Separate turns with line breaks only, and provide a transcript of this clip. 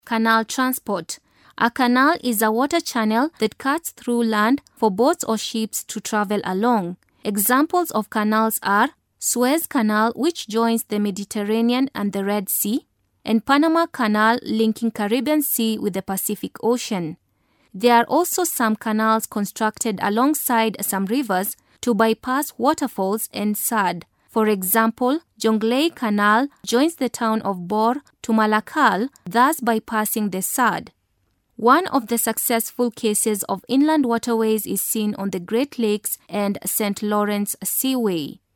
Canal transport. A canal is a water channel that cuts through land for boats or ships to travel along. Examples of canals are Suez Canal, which joins the Mediterranean and the Red Sea, and Panama Canal, linking Caribbean Sea with the Pacific Ocean. There are also some canals constructed alongside some rivers to bypass waterfalls and SAD. For example, Jonglei Canal joins the town of Bor to Malakal, thus bypassing the SAD. One of the successful cases of inland waterways is seen on the Great Lakes and St. Lawrence Seaway.